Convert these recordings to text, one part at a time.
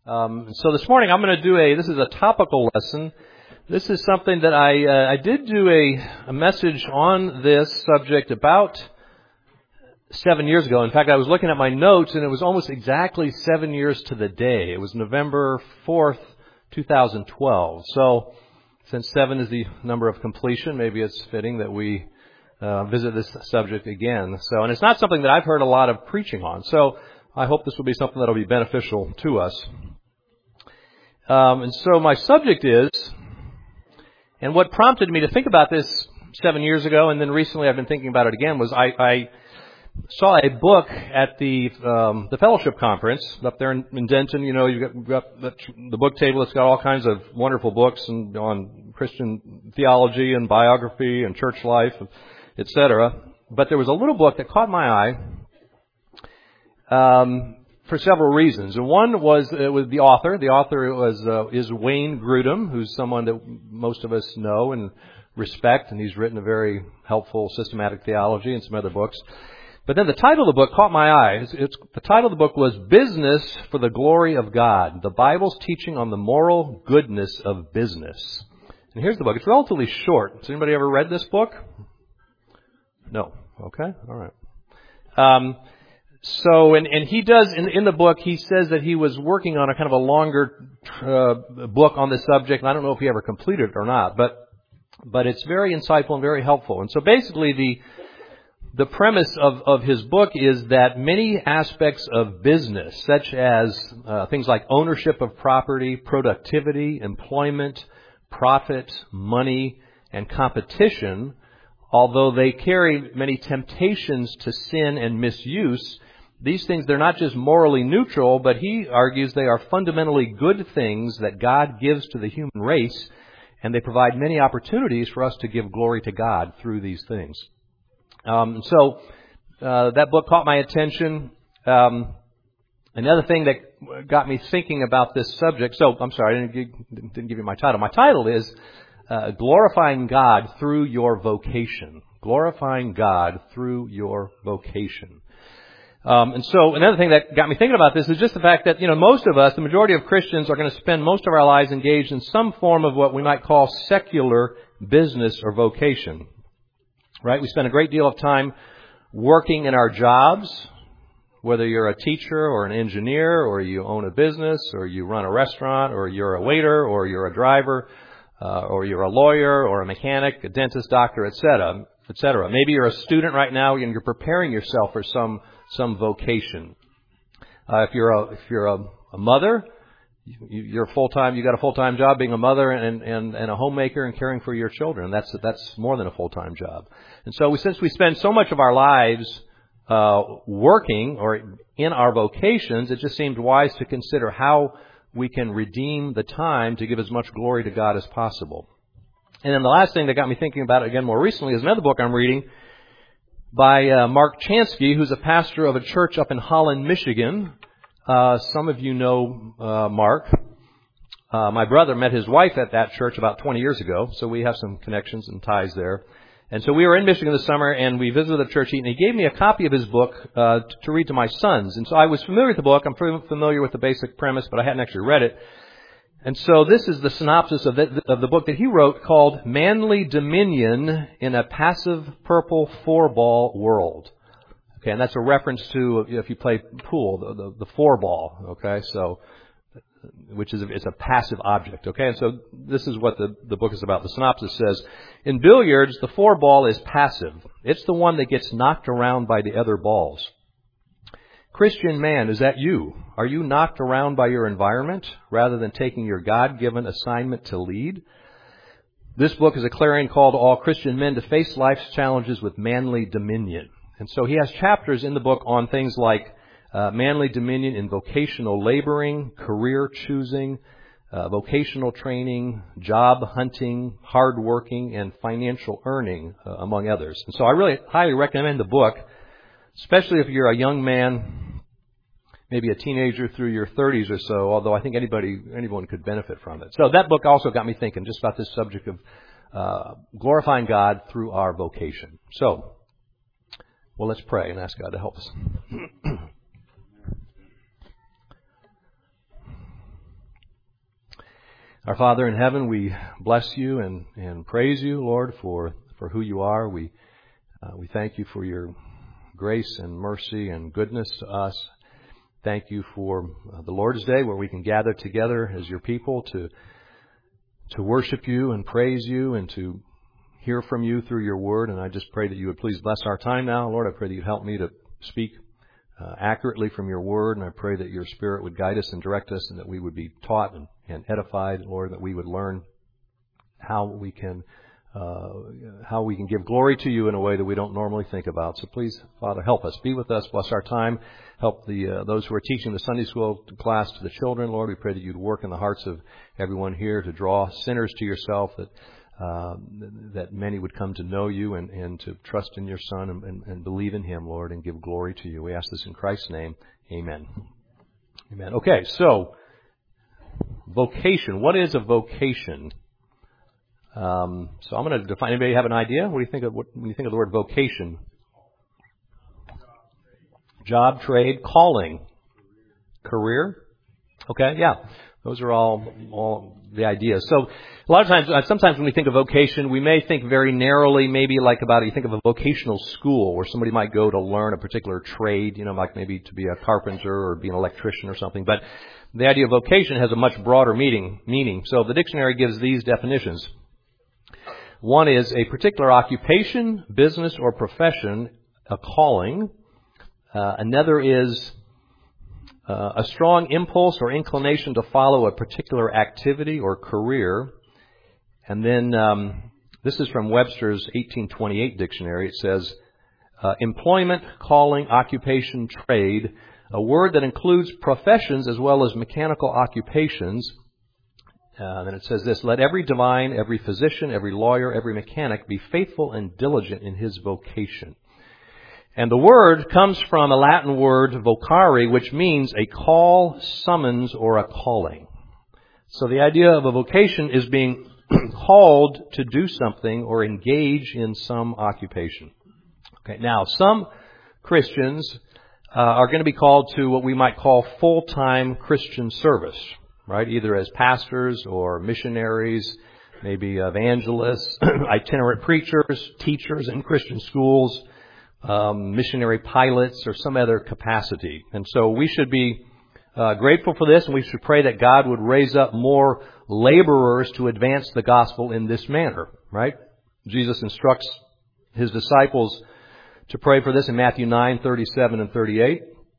So this morning I'm going to do this is a topical lesson. This is something that I did do a message on this subject about 7 years ago. In fact, I was looking at my notes and it was almost exactly 7 years to the day. It was November 4th, 2012. So since 7 is the number of completion, maybe it's fitting that we visit this subject again. And it's not something that I've heard a lot of preaching on. So I hope this will be something that will be beneficial to us. And so my subject is, and what prompted me to think about this 7 years ago, and then recently I've been thinking about it again, was I saw a book at the fellowship conference up there in Denton. You know, you've got the book table. It's got all kinds of wonderful books on Christian theology and biography and church life, etc. But there was a little book that caught my eye for several reasons. And one was the author. The author is Wayne Grudem, who's someone that most of us know and respect, and he's written a very helpful systematic theology and some other books. But then the title of the book caught my eye. The title of the book was Business for the Glory of God, the Bible's Teaching on the Moral Goodness of Business. And here's the book. It's relatively short. Has anybody ever read this book? No. Okay. All right. So he does, in the book, he says that he was working on a kind of a longer book on this subject, and I don't know if he ever completed it or not, but it's very insightful and very helpful. And so basically the premise of his book is that many aspects of business, such as things like ownership of property, productivity, employment, profit, money, and competition, although they carry many temptations to sin and misuse, these things, they're not just morally neutral, but he argues they are fundamentally good things that God gives to the human race, and they provide many opportunities for us to give glory to God through these things. So that book caught my attention. Another thing that got me thinking about this subject, so I'm sorry, I didn't give you my title. My title is Glorifying God Through Your Vocation. Glorifying God Through Your Vocation. And so another thing that got me thinking about this is just the fact that, most of us, the majority of Christians, are going to spend most of our lives engaged in some form of what we might call secular business or vocation. Right? We spend a great deal of time working in our jobs, whether you're a teacher or an engineer, or you own a business, or you run a restaurant, or you're a waiter, or you're a driver, or you're a lawyer, or a mechanic, a dentist, doctor, etc., etc. Maybe you're a student right now and you're preparing yourself for some vocation. If you're a mother, you're full-time. You got a full-time job being a mother and a homemaker and caring for your children. That's more than a full-time job. And so since we spend so much of our lives working or in our vocations, it just seemed wise to consider how we can redeem the time to give as much glory to God as possible. And then the last thing that got me thinking about it again more recently is another book I'm reading by Mark Chansky, who's a pastor of a church up in Holland, Michigan. Some of you know Mark. My brother met his wife at that church about 20 years ago, so we have some connections and ties there. And so we were in Michigan this summer, and we visited the church, and he gave me a copy of his book to read to my sons. And so I was familiar with the book. I'm familiar with the basic premise, but I hadn't actually read it. And so this is the synopsis of the book that he wrote called Manly Dominion in a Passive Purple Four-Ball World. Okay, and that's a reference to if you play pool, the four ball, okay, so, it's a passive object, okay, and so this is what the book is about. The synopsis says, in billiards, the four ball is passive. It's the one that gets knocked around by the other balls. Christian man, is that you? Are you knocked around by your environment rather than taking your God-given assignment to lead? This book is a clarion call to all Christian men to face life's challenges with manly dominion. And so he has chapters in the book on things like manly dominion in vocational laboring, career choosing, vocational training, job hunting, hard working, and financial earning, among others. And so I really highly recommend the book, especially if you're a young man, maybe a teenager through your 30s or so, although I think anyone could benefit from it. So that book also got me thinking just about this subject of glorifying God through our vocation. So, well, let's pray and ask God to help us. Our Father in heaven, we bless you and praise you, Lord, for who you are. We thank you for your grace and mercy and goodness to us. Thank you for the Lord's Day, where we can gather together as your people to worship you and praise you and to hear from you through your word. And I just pray that you would please bless our time now. Lord, I pray that you'd help me to speak accurately from your word, and I pray that your Spirit would guide us and direct us, and that we would be taught and edified, Lord, that we would learn how we can give glory to you in a way that we don't normally think about. So please, Father, help us. Be with us. Bless our time. Help those who are teaching the Sunday school class to the children, Lord. We pray that you'd work in the hearts of everyone here to draw sinners to yourself, that many would come to know you and to trust in your Son and believe in him, Lord, and give glory to you. We ask this in Christ's name. Amen. Amen. Okay, so vocation. What is a vocation? So I'm going to define. Anybody have an idea? What do you think of when you think of the word vocation? Job, trade, calling, career. Okay, yeah. Those are all the ideas. So a lot of times, sometimes when we think of vocation, we may think very narrowly, maybe like you think of a vocational school where somebody might go to learn a particular trade, like maybe to be a carpenter or be an electrician or something. But the idea of vocation has a much broader meaning. So the dictionary gives these definitions. One is a particular occupation, business, or profession, a calling. Another is a strong impulse or inclination to follow a particular activity or career. And then this is from Webster's 1828 dictionary. It says, employment, calling, occupation, trade, a word that includes professions as well as mechanical occupations. Then it says this, let every divine, every physician, every lawyer, every mechanic be faithful and diligent in his vocation. And the word comes from a Latin word, vocare, which means a call, summons, or a calling. So the idea of a vocation is being called to do something or engage in some occupation. Okay, now some Christians are going to be called to what we might call full-time Christian service, right? Either as pastors or missionaries, maybe evangelists, itinerant preachers, teachers in Christian schools, missionary pilots, or some other capacity. And so we should be grateful for this, and we should pray that God would raise up more laborers to advance the gospel in this manner, right? Jesus instructs his disciples to pray for this in Matthew 9:37 and 38.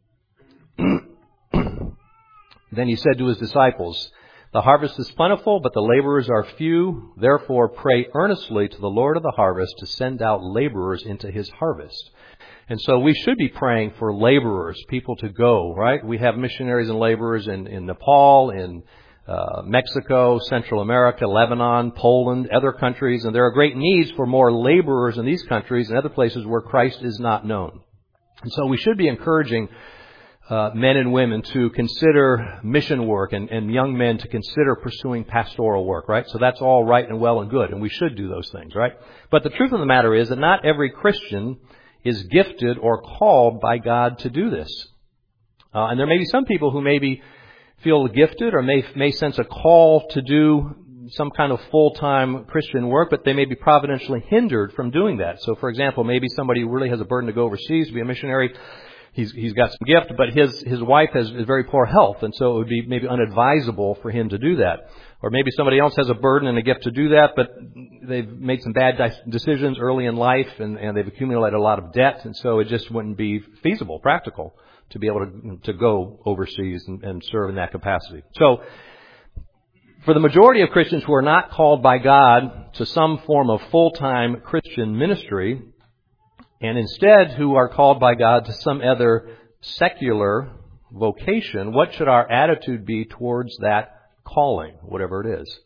Then he said to his disciples, the harvest is plentiful, but the laborers are few. Therefore, pray earnestly to the Lord of the harvest to send out laborers into his harvest. And so we should be praying for laborers, people to go, right? We have missionaries and laborers in Nepal, in Mexico, Central America, Lebanon, Poland, other countries. And there are great needs for more laborers in these countries and other places where Christ is not known. And so we should be encouraging men and women to consider mission work and young men to consider pursuing pastoral work, right? So that's all right and well and good, and we should do those things, right? But the truth of the matter is that not every Christian is gifted or called by God to do this. And there may be some people who maybe feel gifted or may sense a call to do some kind of full-time Christian work, but they may be providentially hindered from doing that. So, for example, maybe somebody who really has a burden to go overseas to be a missionary. He's got some gift, but his wife has very poor health, and so it would be maybe unadvisable for him to do that. Or maybe somebody else has a burden and a gift to do that, but they've made some bad decisions early in life, and they've accumulated a lot of debt, and so it just wouldn't be feasible, practical, to be able to go overseas and serve in that capacity. So, for the majority of Christians who are not called by God to some form of full-time Christian ministry, and instead who are called by God to some other secular vocation, what should our attitude be towards that calling, whatever it is?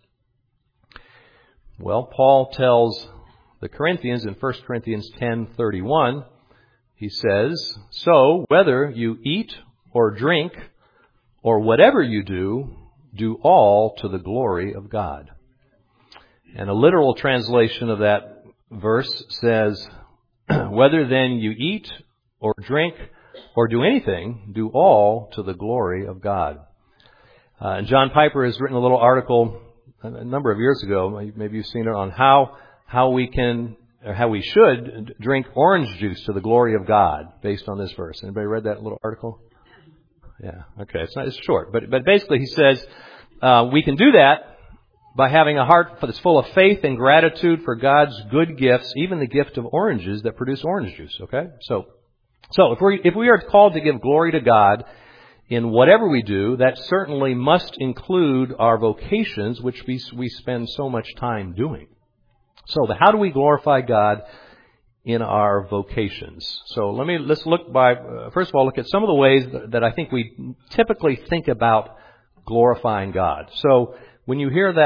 Well, Paul tells the Corinthians in 1 Corinthians 10:31, he says, so whether you eat or drink or whatever you do all to the glory of God. And a literal translation of that verse says, whether then you eat or drink or do anything, do all to the glory of God. And John Piper has written a little article a number of years ago. Maybe you've seen it on how we can, or how we should drink orange juice to the glory of God based on this verse. Anybody read that little article? Yeah. Okay. It's short, but basically he says we can do that by having a heart that's full of faith and gratitude for God's good gifts, even the gift of oranges that produce orange juice. Okay. So if we are called to give glory to God in whatever we do, that certainly must include our vocations, which we spend so much time doing. So how do we glorify God in our vocations? So let's look first of all, look at some of the ways that I think we typically think about glorifying God. So when you hear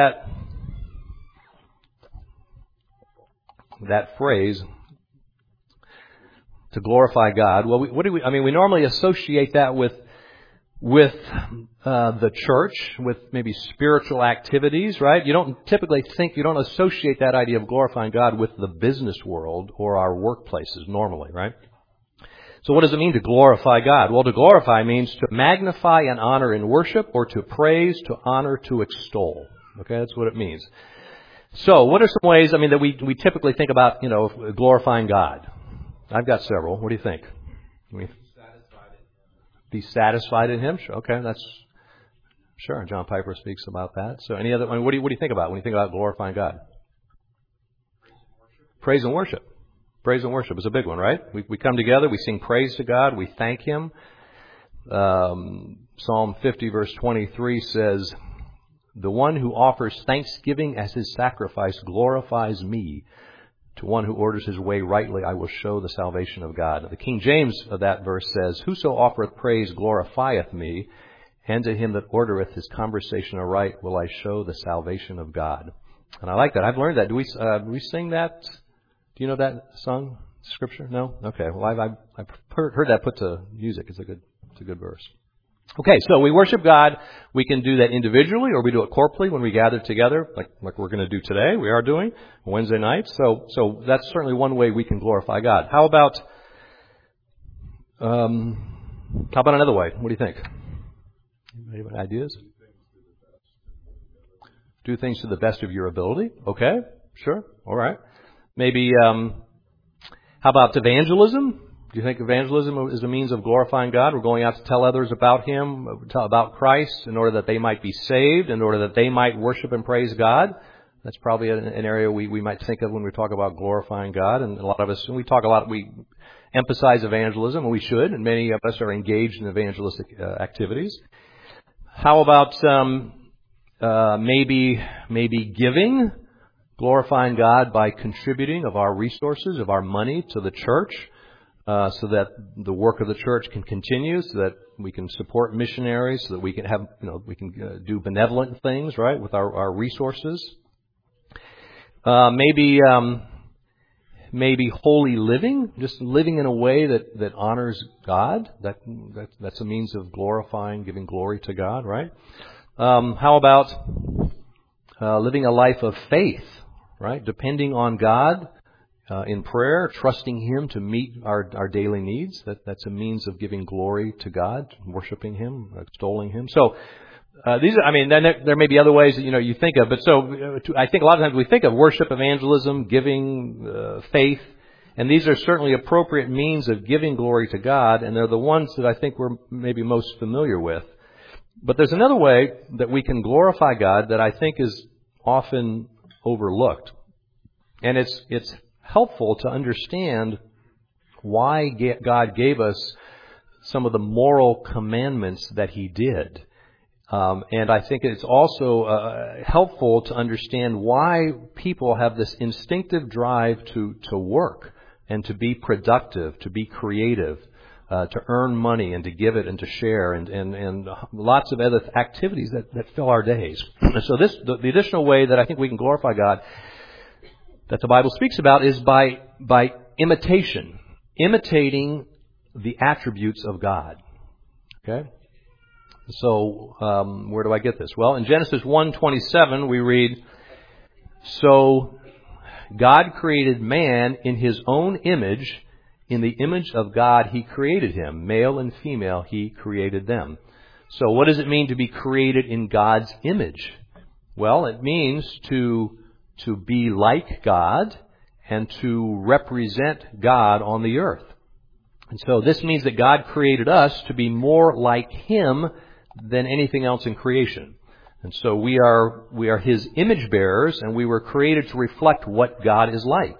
that phrase, to glorify God, well, we normally associate that with the church, with maybe spiritual activities, right? You don't associate that idea of glorifying God with the business world or our workplaces normally, right? So what does it mean to glorify God? Well, to glorify means to magnify and honor in worship, or to praise, to honor, to extol. Okay, that's what it means. So what are some ways, that we typically think about, glorifying God? I've got several. What do you think? Be satisfied in Him? Sure. Okay, sure. John Piper speaks about that. So any other? What do you think about when you think about glorifying God? Praise and worship. Praise and worship is a big one, right? We come together, we sing praise to God, we thank Him. Psalm 50 verse 23 says, "The one who offers thanksgiving as his sacrifice glorifies me. To one who orders his way rightly, I will show the salvation of God." The King James of that verse says, "Whoso offereth praise glorifieth me, and to him that ordereth his conversation aright will I show the salvation of God." And I like that. I've learned that. Do we sing that? Do you know that song, scripture? No? Okay. Well, I've heard that put to music. It's a good verse. Okay, so we worship God. We can do that individually, or we do it corporately when we gather together, like we're going to do today. We are doing Wednesday night. So that's certainly one way we can glorify God. How about another way? What do you think? Any ideas? Do things to the best of your ability. Okay, sure, all right. Maybe how about evangelism? Do you think evangelism is a means of glorifying God? We're going out to tell others about Him, about Christ, in order that they might be saved, in order that they might worship and praise God. That's probably an area we might think of when we talk about glorifying God. And a lot of us, we emphasize evangelism, and we should, and many of us are engaged in evangelistic activities. How about maybe giving, glorifying God by contributing of our resources, of our money to the church? So that the work of the church can continue, so that we can support missionaries, so that we can have, do benevolent things, right, with our resources. Maybe holy living, just living in a way that honors God. That's a means of glorifying, giving glory to God, right? How about living a life of faith, right? Depending on God. In prayer, trusting Him to meet our daily needs. That's a means of giving glory to God, worshiping Him, extolling Him. So then there may be other ways that you think of, but I think a lot of times we think of worship, evangelism, giving, faith, and these are certainly appropriate means of giving glory to God, and they're the ones that I think we're maybe most familiar with. But there's another way that we can glorify God that I think is often overlooked, and it's helpful to understand why God gave us some of the moral commandments that He did. And I think it's also helpful to understand why people have this instinctive drive to work and to be productive, to be creative, to earn money and to give it and to share and lots of other activities that fill our days. So the additional way that I think we can glorify God that the Bible speaks about is by imitating the attributes of God. Okay? So, where do I get this? Well, in Genesis 1:27 we read, "So God created man in His own image. In the image of God He created him. Male and female He created them." So what does it mean to be created in God's image? Well, it means to be like God and to represent God on the earth. And so this means that God created us to be more like Him than anything else in creation. And so we are His image bearers, and we were created to reflect what God is like.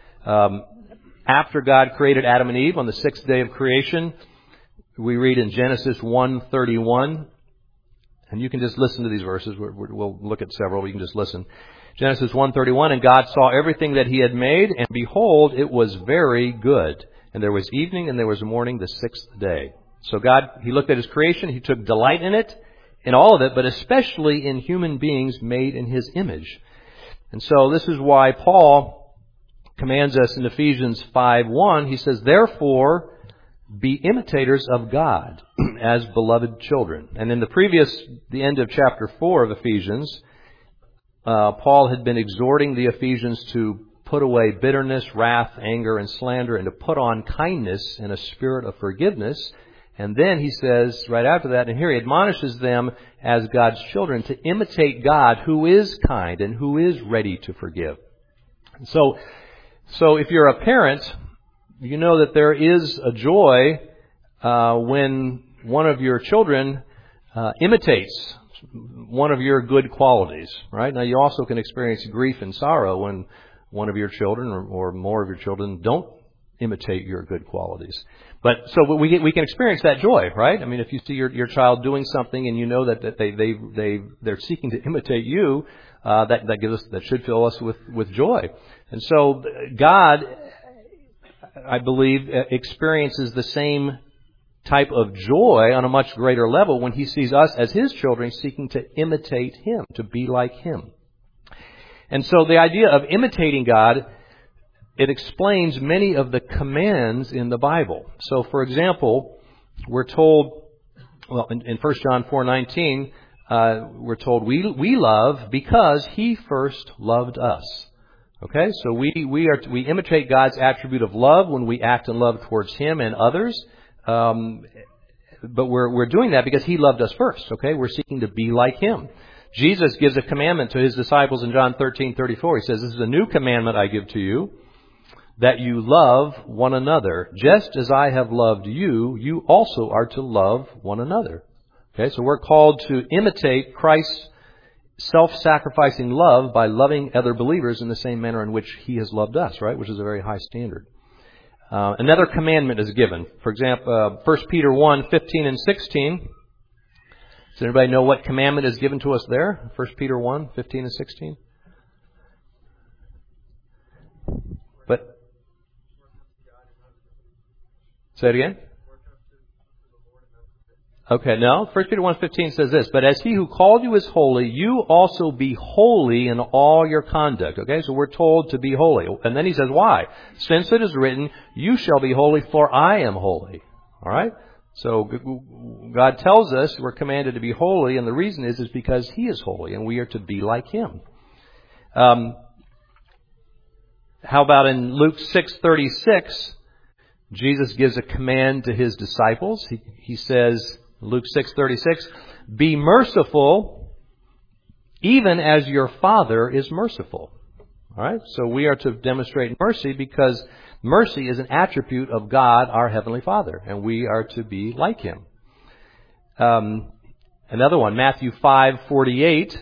After God created Adam and Eve on the sixth day of creation, we read in Genesis 1:31, and you can just listen to these verses. We'll look at several. We can just listen. Genesis 1:31, and God saw everything that He had made, and behold, it was very good. And there was evening and there was morning the sixth day. So God, He looked at His creation. He took delight in it, in all of it, but especially in human beings made in His image. And so this is why Paul commands us in Ephesians 5:1. He says, therefore, be imitators of God as beloved children. And in the end of chapter 4 of Ephesians, Paul had been exhorting the Ephesians to put away bitterness, wrath, anger, and slander, and to put on kindness and a spirit of forgiveness. And then he says, right after that, and here he admonishes them as God's children to imitate God, who is kind and who is ready to forgive. So if you're a parent, you know that there is a joy when one of your children imitates one of your good qualities, right? Now, you also can experience grief and sorrow when one of your children or more of your children don't imitate your good qualities. But so we can experience that joy, right? I mean, if you see your child doing something and you know that they're seeking to imitate you, that should fill us with joy. And so God, I believe, experiences the same type of joy on a much greater level when He sees us as His children seeking to imitate Him, to be like Him. And so the idea of imitating God, it explains many of the commands in the Bible. So, for example, we're told, well, in 1 John 4:19, we're told we love because He first loved us. Okay, so we imitate God's attribute of love when we act in love towards Him and others. But we're doing that because He loved us first. Okay, we're seeking to be like Him. Jesus gives a commandment to His disciples in John 13:34. He says, "This is a new commandment I give to you, that you love one another. Just as I have loved you, you also are to love one another." Okay, so we're called to imitate Christ's self-sacrificing love by loving other believers in the same manner in which He has loved us, right? Which is a very high standard. Another commandment is given. For example, 1 Peter 1:15 and 16. Does anybody know what commandment is given to us there? 1 Peter 1:15 and 16. But say it again. Okay, no. 1 Peter 1:15 says this, "But as He who called you is holy, you also be holy in all your conduct." Okay, so we're told to be holy. And then he says, why? "Since it is written, you shall be holy, for I am holy." All right? So God tells us we're commanded to be holy, and the reason is because He is holy, and we are to be like Him. How about in Luke 6:36, Jesus gives a command to His disciples. He says, Luke 6:36, "Be merciful, even as your Father is merciful." All right? So we are to demonstrate mercy because mercy is an attribute of God, our Heavenly Father, and we are to be like Him. Another one, Matthew 5:48.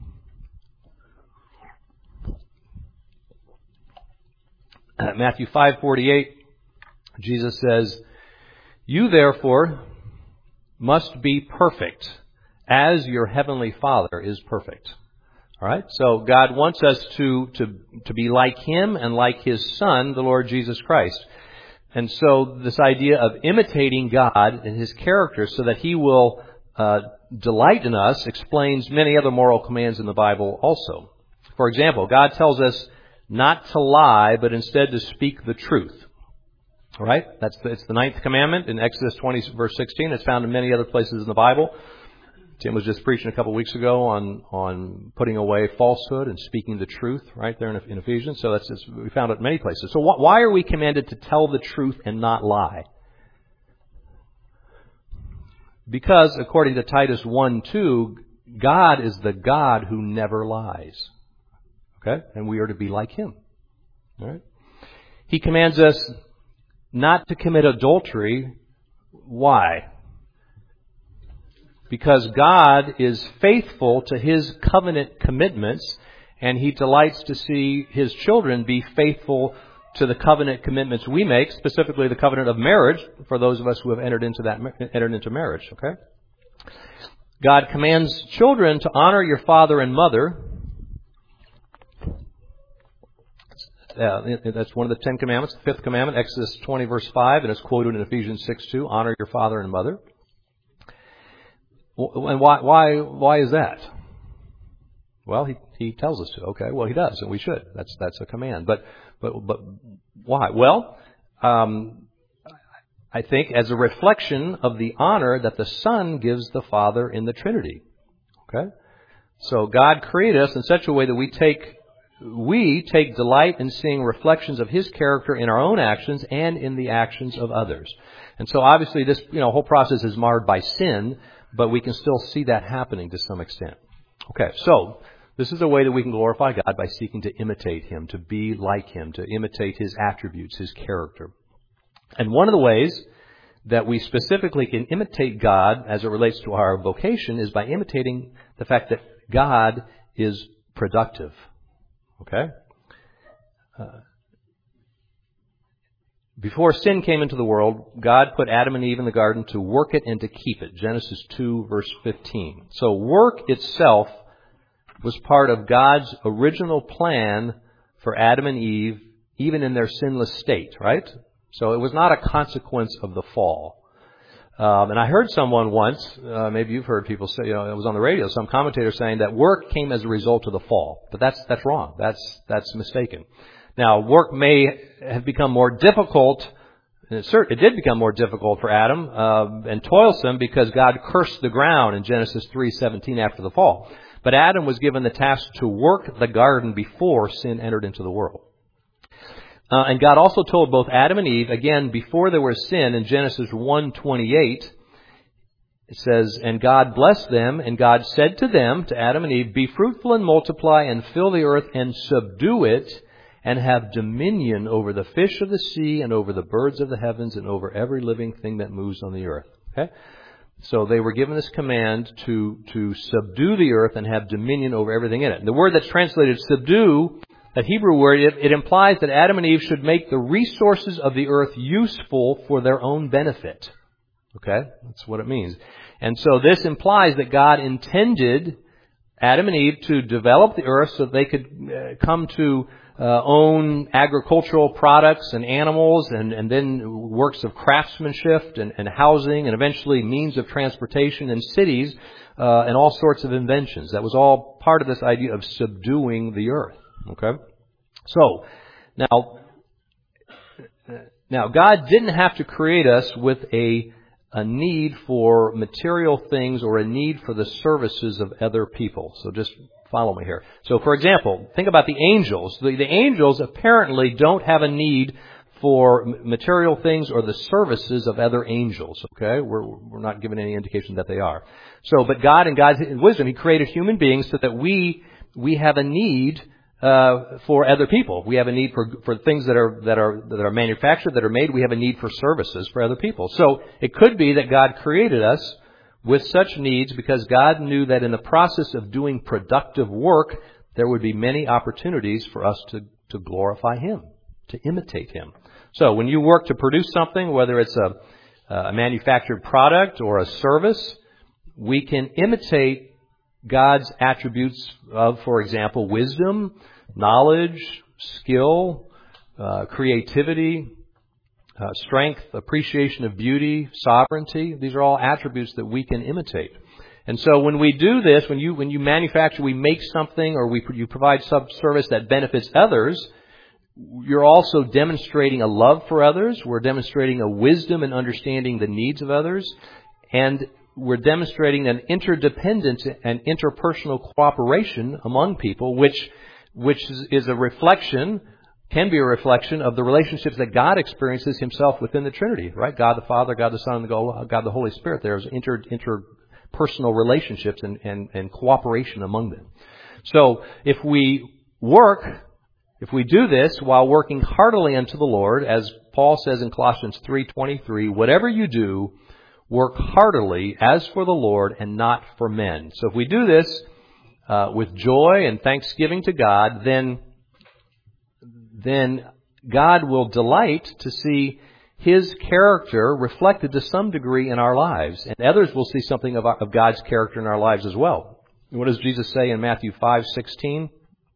Matthew 5:48, Jesus says, "You therefore must be perfect, as your Heavenly Father is perfect." All right? So God wants us to be like Him and like His Son, the Lord Jesus Christ. And so this idea of imitating God and His character so that He will delight in us explains many other moral commands in the Bible also. For example, God tells us not to lie, but instead to speak the truth. All right? It's the 9th commandment in Exodus 20, verse 16. It's found in many other places in the Bible. Tim was just preaching a couple of weeks ago on putting away falsehood and speaking the truth right there in Ephesians. So we found it in many places. So why are we commanded to tell the truth and not lie? Because according to Titus 1:2, God is the God who never lies. Okay? And we are to be like Him. All right? He commands us not to commit adultery. Why? Because God is faithful to His covenant commitments, and He delights to see His children be faithful to the covenant commitments we make, specifically the covenant of marriage, for those of us who have entered into marriage. Okay? God commands children to honor your father and mother. That's one of the 10 commandments. The 5th commandment, Exodus 20, verse 5, and it's quoted in Ephesians 6:2. Honor your father and mother. And why is that? Well, he tells us to. Okay, well, He does, and we should. That's a command. But why? Well, I think as a reflection of the honor that the Son gives the Father in the Trinity. Okay? So God created us in such a way that we take delight in seeing reflections of His character in our own actions and in the actions of others. And so obviously this, whole process is marred by sin, but we can still see that happening to some extent. Okay, so this is a way that we can glorify God by seeking to imitate Him, to be like Him, to imitate His attributes, His character. And one of the ways that we specifically can imitate God as it relates to our vocation is by imitating the fact that God is productive. Okay? Before sin came into the world, God put Adam and Eve in the garden to work it and to keep it. Genesis 2, verse 15. So work itself was part of God's original plan for Adam and Eve, even in their sinless state, right? So it was not a consequence of the fall. And I heard someone once, maybe you've heard people say, it was on the radio, some commentator saying that work came as a result of the fall. But that's wrong. That's mistaken. Now, work may have become more difficult, and it did become more difficult for Adam, and toilsome because God cursed the ground in Genesis 3:17 after the fall. But Adam was given the task to work the garden before sin entered into the world. And God also told both Adam and Eve, again, before there was sin, in Genesis 1:28, it says, and God blessed them, and God said to them, to Adam and Eve, be fruitful and multiply and fill the earth and subdue it and have dominion over the fish of the sea and over the birds of the heavens and over every living thing that moves on the earth. Okay? So they were given this command to subdue the earth and have dominion over everything in it. And the word that's translated subdue, that Hebrew word, it implies that Adam and Eve should make the resources of the earth useful for their own benefit. Okay? That's what it means. And so this implies that God intended Adam and Eve to develop the earth so that they could come to own agricultural products and animals and then works of craftsmanship and housing and eventually means of transportation and cities and all sorts of inventions. That was all part of this idea of subduing the earth. Okay? So, now God didn't have to create us with a need for material things or a need for the services of other people. So just follow me here. So, for example, think about the angels. The angels apparently don't have a need for material things or the services of other angels. Okay? We're not given any indication that they are. So, but God, in God's wisdom, He created human beings so that we have a need for other people. We have a need for things that are manufactured, that are made. We have a need for services for other people. So it could be that God created us with such needs because God knew that in the process of doing productive work, there would be many opportunities for us to glorify Him, to imitate Him. So when you work to produce something, whether it's a manufactured product or a service, we can imitate God's attributes of, for example, wisdom, knowledge, skill, creativity, strength, appreciation of beauty, sovereignty. These are all attributes that we can imitate. And so when we do this, when you manufacture, we make something or you provide some service that benefits others, you're also demonstrating a love for others. We're demonstrating a wisdom in understanding the needs of others. And we're demonstrating an interdependence and interpersonal cooperation among people, which is a reflection, can be a reflection of the relationships that God experiences Himself within the Trinity, right? God the Father, God the Son, and God the Holy Spirit. There's personal relationships and cooperation among them. So if we do this while working heartily unto the Lord, as Paul says in Colossians 3:23, whatever you do, work heartily as for the Lord and not for men. So if we do this with joy and thanksgiving to God, then God will delight to see His character reflected to some degree in our lives. And others will see something of God's character in our lives as well. What does Jesus say in Matthew 5:16?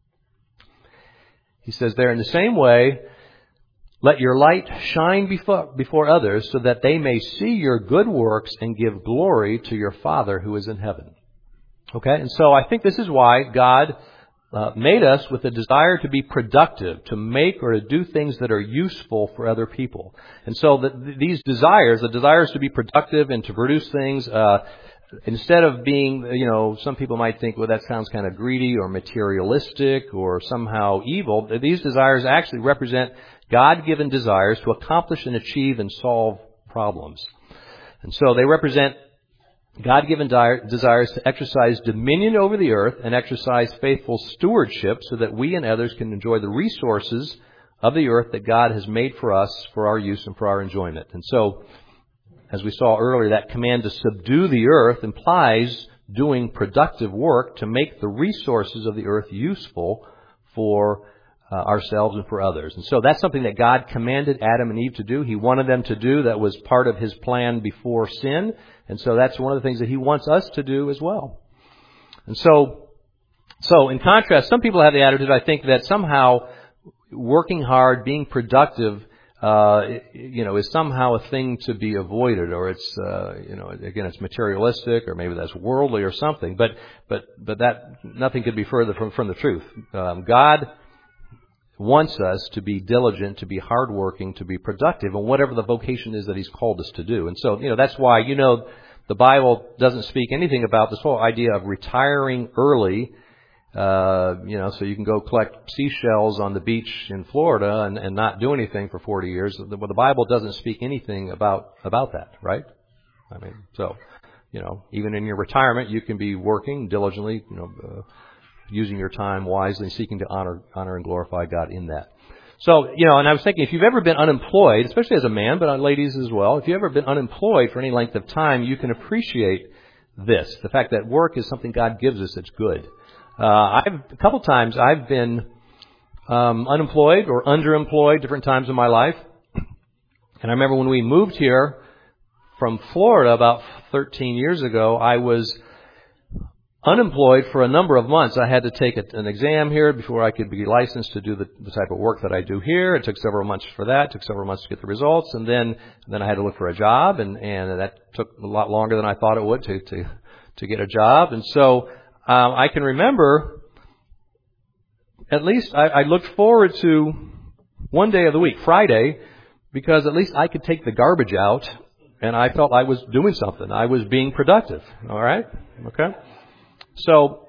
He says there, in the same way, let your light shine before others so that they may see your good works and give glory to your Father who is in heaven. Okay, and so I think this is why God made us with a desire to be productive, to make or to do things that are useful for other people. And so these desires, the desires to be productive and to produce things, instead of being, some people might think, well, that sounds kind of greedy or materialistic or somehow evil. These desires actually represent God-given desires to accomplish and achieve and solve problems. And so they represent God-given desires to exercise dominion over the earth and exercise faithful stewardship so that we and others can enjoy the resources of the earth that God has made for us for our use and for our enjoyment. And so, as we saw earlier, that command to subdue the earth implies doing productive work to make the resources of the earth useful for ourselves and for others. And so that's something that God commanded Adam and Eve to do. He wanted them to do. That was part of His plan before sin. And so that's one of the things that He wants us to do as well. And so in contrast, some people have the attitude, I think, that somehow working hard, being productive, is somehow a thing to be avoided, or it's, again, it's materialistic, or maybe that's worldly or something. But that nothing could be further from the truth. God wants us to be diligent, to be hardworking, to be productive, and whatever the vocation is that He's called us to do. And so, that's why, the Bible doesn't speak anything about this whole idea of retiring early, so you can go collect seashells on the beach in Florida and not do anything for 40 years. The Bible doesn't speak anything about that, right? I mean, so, even in your retirement, you can be working diligently, using your time wisely, seeking to honor and glorify God in that. So, and I was thinking, if you've ever been unemployed, especially as a man, but on ladies as well, if you've ever been unemployed for any length of time, you can appreciate this, the fact that work is something God gives us that's good. A couple times I've been unemployed or underemployed different times in my life. And I remember when we moved here from Florida about 13 years ago, I was unemployed for a number of months. I had to take an exam here before I could be licensed to do the type of work that I do here. It took several months for that. It took several months to get the results. And then I had to look for a job, and that took a lot longer than I thought it would to get a job. And so I can remember, at least I looked forward to one day of the week, Friday, because at least I could take the garbage out, and I felt I was doing something. I was being productive. All right? Okay? So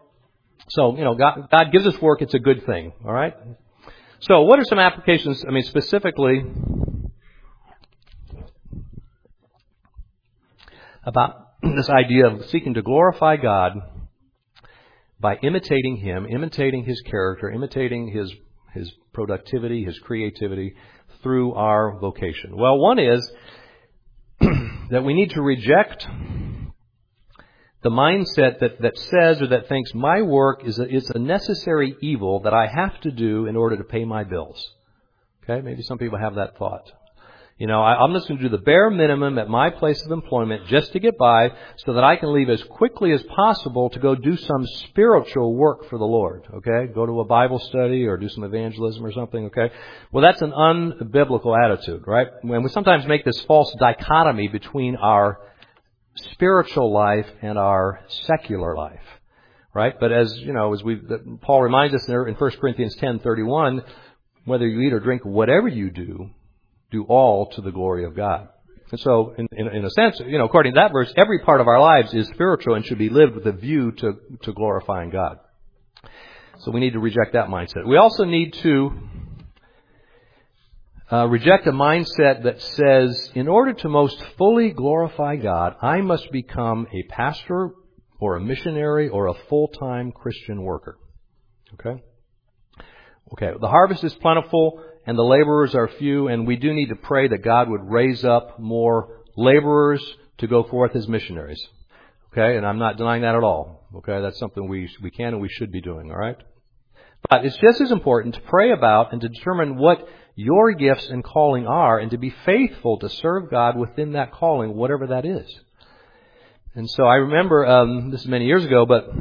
God gives us work. It's a good thing. All right? So what are some applications, specifically about this idea of seeking to glorify God by imitating Him, imitating His character, imitating His productivity, His creativity through our vocation? Well, one is that we need to reject the mindset that says or that thinks my work is a necessary evil that I have to do in order to pay my bills. Okay? Maybe some people have that thought. I'm just going to do the bare minimum at my place of employment just to get by so that I can leave as quickly as possible to go do some spiritual work for the Lord. Okay? Go to a Bible study or do some evangelism or something. Okay? Well, that's an unbiblical attitude, right? When we sometimes make this false dichotomy between our spiritual life and our secular life, right? But as Paul reminds us there in 1 Corinthians 10:31, whether you eat or drink, whatever you do all to the glory of God. And so, in a sense, according to that verse, every part of our lives is spiritual and should be lived with a view to glorifying God. So we need to reject that mindset. We also need to reject a mindset that says, in order to most fully glorify God, I must become a pastor or a missionary or a full-time Christian worker. Okay? Okay, the harvest is plentiful and the laborers are few, and we do need to pray that God would raise up more laborers to go forth as missionaries. Okay, and I'm not denying that at all. Okay, that's something we can and we should be doing, all right? But it's just as important to pray about and to determine what your gifts and calling are and to be faithful to serve God within that calling, whatever that is. And so I remember, this is many years ago, but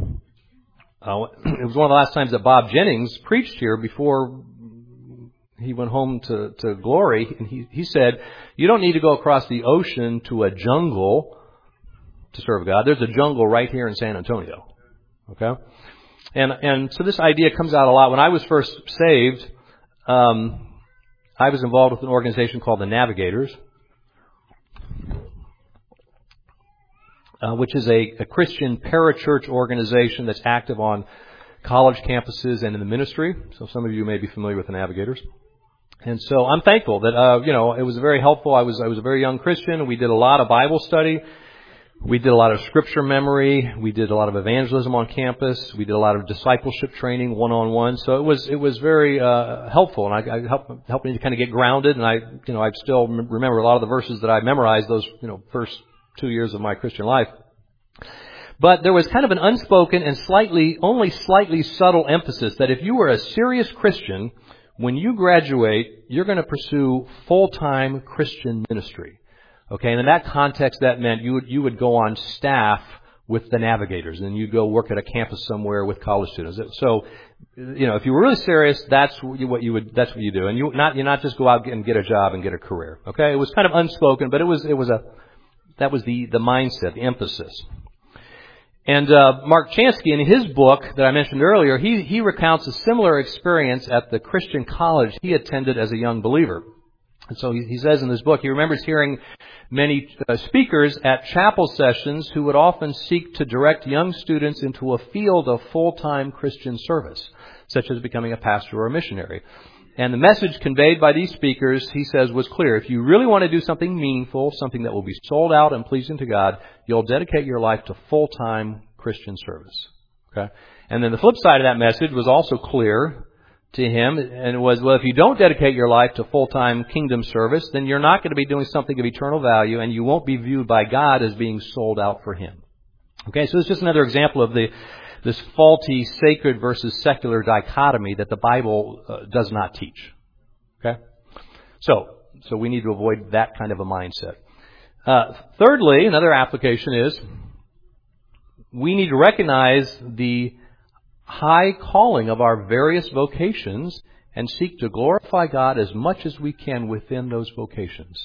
it was one of the last times that Bob Jennings preached here before he went home to glory. And he said, you don't need to go across the ocean to a jungle to serve God. There's a jungle right here in San Antonio. Okay? And so this idea comes out a lot. When I was first saved, I was involved with an organization called the Navigators, which is a Christian parachurch organization that's active on college campuses and in the ministry. So some of you may be familiar with the Navigators. And so I'm thankful that, it was very helpful. I was a very young Christian. We did a lot of Bible study. We did a lot of scripture memory. We did a lot of evangelism on campus. We did a lot of discipleship training one-on-one. So it was very helpful, and I helped me to kind of get grounded. And I still remember a lot of the verses that I memorized those first 2 years of my Christian life. But there was kind of an unspoken and only slightly subtle emphasis that if you were a serious Christian, when you graduate, you're going to pursue full-time Christian ministry. Okay, and in that context, that meant you would go on staff with the Navigators, and you'd go work at a campus somewhere with college students. So, if you were really serious, that's what you do, and you not just go out and get a job and get a career. Okay, it was kind of unspoken, but that was the mindset, the emphasis. And Mark Chansky, in his book that I mentioned earlier, he recounts a similar experience at the Christian college he attended as a young believer. And so he says in this book, he remembers hearing many speakers at chapel sessions who would often seek to direct young students into a field of full-time Christian service, such as becoming a pastor or a missionary. And the message conveyed by these speakers, he says, was clear. If you really want to do something meaningful, something that will be sold out and pleasing to God, you'll dedicate your life to full-time Christian service. Okay? And then the flip side of that message was also clear to him, and it was, well, if you don't dedicate your life to full-time kingdom service, then you're not going to be doing something of eternal value, and you won't be viewed by God as being sold out for Him. Okay, so it's just another example of this faulty sacred versus secular dichotomy that the Bible does not teach. Okay, so we need to avoid that kind of a mindset. Thirdly, another application is we need to recognize the high calling of our various vocations and seek to glorify God as much as we can within those vocations.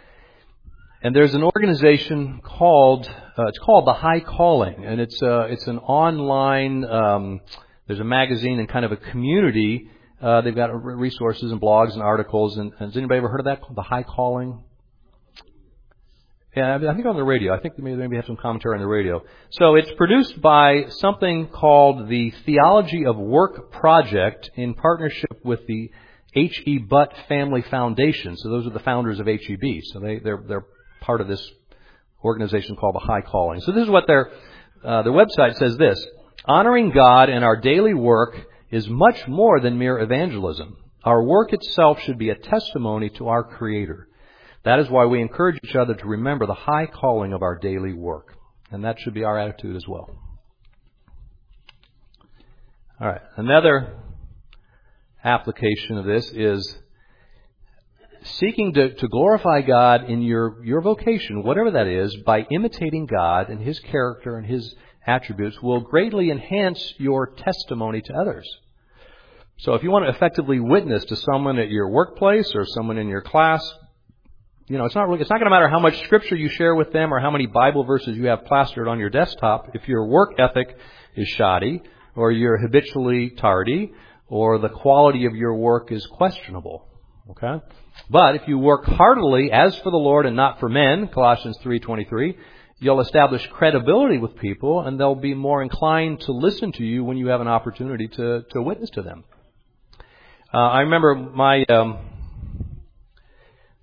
And there's an organization called The High Calling, and it's an online. There's a magazine and kind of a community. They've got resources and blogs and articles. And has anybody ever heard of that? The High Calling. Yeah, I think on the radio. I think they maybe have some commentary on the radio. So it's produced by something called the Theology of Work Project in partnership with the H.E. Butt Family Foundation. So those are the founders of H.E.B. So they're part of this organization called The High Calling. So this is what their website says this: honoring God in our daily work is much more than mere evangelism. Our work itself should be a testimony to our Creator. That is why we encourage each other to remember the high calling of our daily work. And that should be our attitude as well. All right. Another application of this is seeking to glorify God in your vocation, whatever that is, by imitating God and His character and His attributes will greatly enhance your testimony to others. So if you want to effectively witness to someone at your workplace or someone in your class, it's not going to matter how much scripture you share with them or how many Bible verses you have plastered on your desktop if your work ethic is shoddy or you're habitually tardy or the quality of your work is questionable. Okay? But if you work heartily as for the Lord and not for men, Colossians 3:23, you'll establish credibility with people and they'll be more inclined to listen to you when you have an opportunity to witness to them. I remember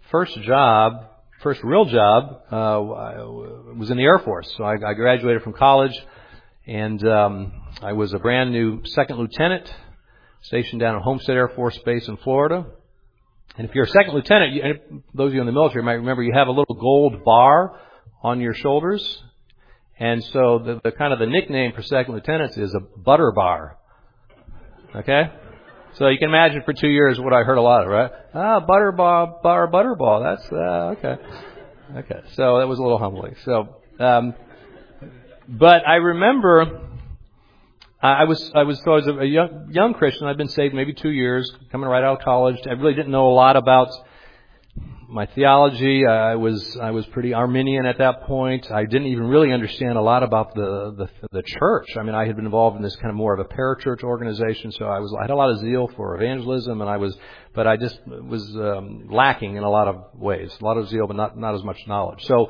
first real job, was in the Air Force. So I graduated from college, and I was a brand new second lieutenant stationed down at Homestead Air Force Base in Florida. And if you're a second lieutenant, and those of you in the military might remember, you have a little gold bar on your shoulders. And so the kind of the nickname for second lieutenants is a butter bar. Okay? So you can imagine for 2 years what I heard a lot of, right? Butter ball. That's, okay. Okay. So that was a little humbling. So, but I remember, I was a young Christian. I'd been saved maybe 2 years, coming right out of college. I really didn't know a lot about my theology. I was pretty Arminian at that point. I didn't even really understand a lot about the church. I mean, I had been involved in this kind of more of a parachurch organization, so I had a lot of zeal for evangelism, but I just was lacking in a lot of ways. A lot of zeal, but not as much knowledge. So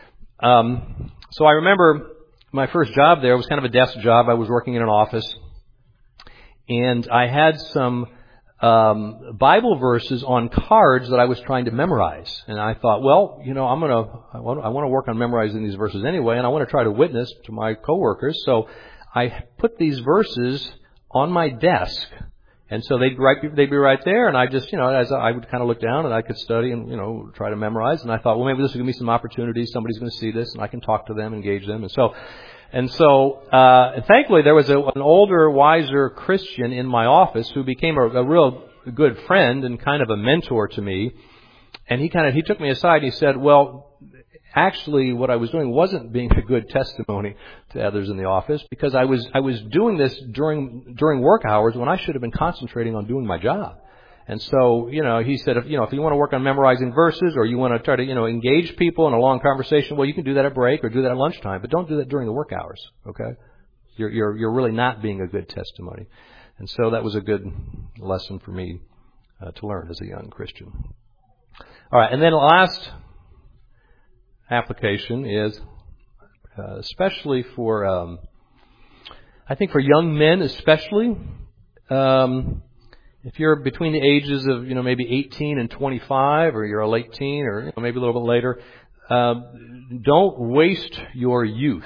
I remember my first job there was kind of a desk job. I was working in an office, and I had some Bible verses on cards that I was trying to memorize. And I thought, well, I want to work on memorizing these verses anyway, and I want to try to witness to my coworkers. So I put these verses on my desk. And so they'd be right there, and I just, as I would kind of look down and I could study and, try to memorize. And I thought, well, maybe this will give me some opportunities. Somebody's going to see this, and I can talk to them, engage them. And thankfully there was an older, wiser Christian in my office who became a real good friend and kind of a mentor to me. And he took me aside and he said, well, actually what I was doing wasn't being a good testimony to others in the office, because I was doing this during work hours when I should have been concentrating on doing my job. And so, he said, if you want to work on memorizing verses, or you want to try to, engage people in a long conversation, well, you can do that at break or do that at lunchtime, but don't do that during the work hours. Okay? You're really not being a good testimony. And so that was a good lesson for me to learn as a young Christian. All right. And then the last application is, especially for, I think for young men especially, if you're between the ages of, maybe 18 and 25, or you're a late teen, or maybe a little bit later, don't waste your youth.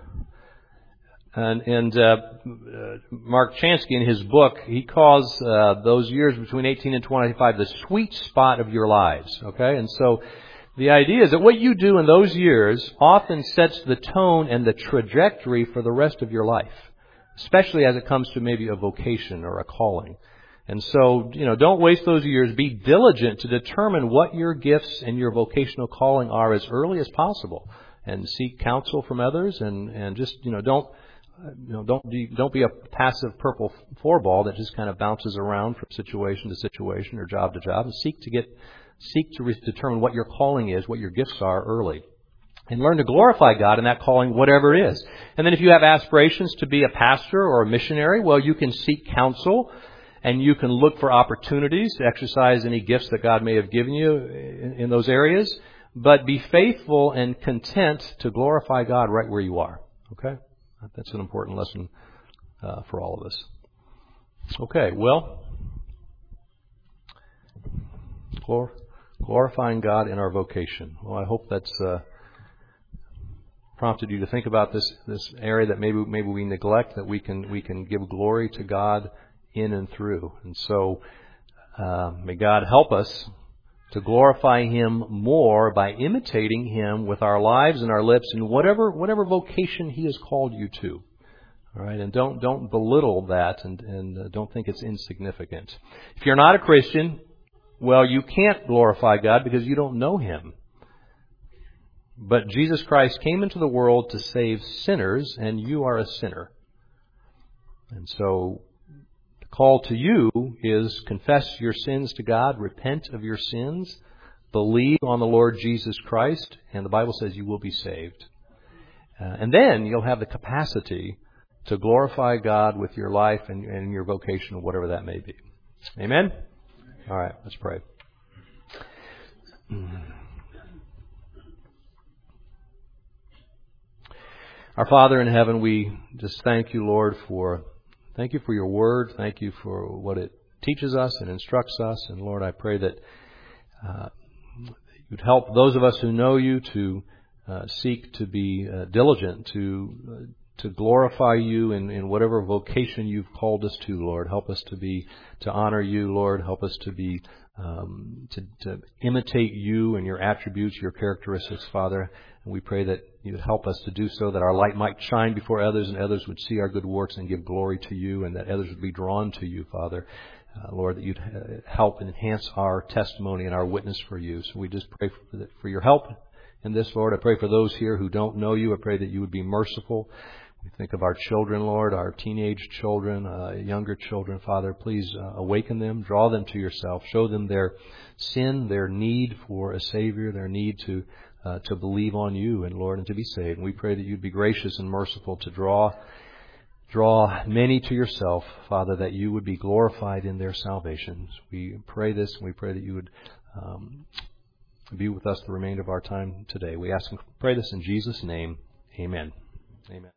And Mark Chansky, in his book, he calls those years between 18 and 25 the sweet spot of your lives. Okay, and so the idea is that what you do in those years often sets the tone and the trajectory for the rest of your life, especially as it comes to maybe a vocation or a calling. And so, don't waste those years. Be diligent to determine what your gifts and your vocational calling are as early as possible, and seek counsel from others, and just, don't be a passive purple four-ball that just kind of bounces around from situation to situation or job to job, and seek to determine what your calling is, what your gifts are early. And learn to glorify God in that calling, whatever it is. And then if you have aspirations to be a pastor or a missionary, well, you can seek counsel, and you can look for opportunities to exercise any gifts that God may have given you in those areas. But be faithful and content to glorify God right where you are. Okay? That's an important lesson for all of us. Okay, well, glorifying God in our vocation. Well, I hope that's prompted you to think about this area that maybe we neglect, that we can give glory to God in and through. And so may God help us to glorify Him more by imitating Him with our lives and our lips in whatever vocation He has called you to. All right, and don't belittle that, and don't think it's insignificant. If you're not a Christian, well, you can't glorify God because you don't know Him. But Jesus Christ came into the world to save sinners, and you are a sinner. And so the call to you is confess your sins to God, repent of your sins, believe on the Lord Jesus Christ, and the Bible says you will be saved. And then you'll have the capacity to glorify God with your life and your vocation, whatever that may be. Amen? All right, let's pray. Our Father in heaven, we just thank you, Lord, for your word. Thank you for what it teaches us and instructs us. And Lord, I pray that you'd help those of us who know you to seek to be diligent, to glorify you in whatever vocation you've called us to, Lord. Help us to honor you, Lord. Help us to be to imitate you and your attributes, your characteristics, Father. And we pray that you would help us to do so, that our light might shine before others, and others would see our good works and give glory to you, and that others would be drawn to you, Father. Lord, that you'd help and enhance our testimony and our witness for you. So we just pray for your help in this, Lord. I pray for those here who don't know you. I pray that you would be merciful. We think of our children, Lord, our teenage children, younger children. Father, please awaken them, draw them to yourself, show them their sin, their need for a Savior, their need to believe on you, and Lord, and to be saved. And we pray that you'd be gracious and merciful to draw many to yourself, Father, that you would be glorified in their salvation. We pray this, and we pray that you would be with us the remainder of our time today. We ask and pray this in Jesus' name. Amen. Amen.